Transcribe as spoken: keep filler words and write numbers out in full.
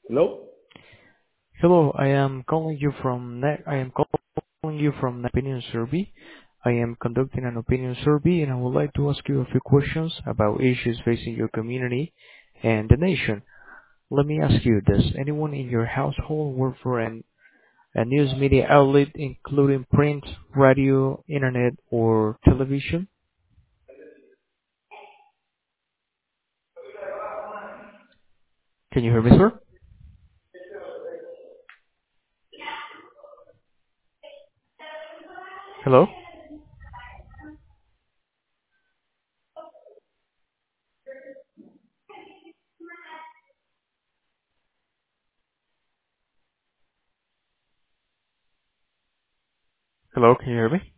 Hello? Hello, I am calling you from Ne- I am calling you from an opinion survey. I am conducting an opinion survey, and I would like to ask you a few questions about issues facing your community and the nation. Let me ask you this. Anyone in your household work for an, a news media outlet, including print, radio, internet, or television? Can you hear me, sir? Hello? Hello, can you hear me?